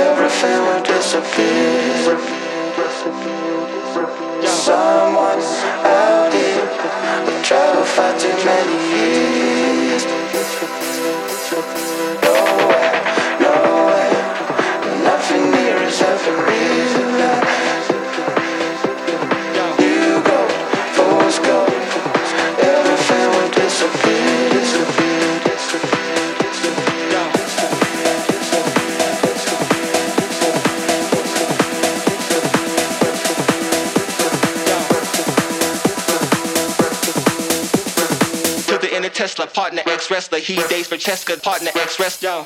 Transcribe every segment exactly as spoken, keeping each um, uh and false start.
everything will disappear. Someone out here will travel far too many years. Nowhere, nowhere, nothing here is ever real. You go, fools go, everything will disappear, disappear, disappear, disappear. To the inner Tesla, partner ex-wrestler, he dates for Cheska, partner ex-wrestler.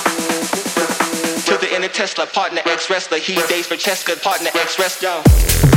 Tesla, partner ex-wrestler, he dates for Cheska, partner ex-wrestler.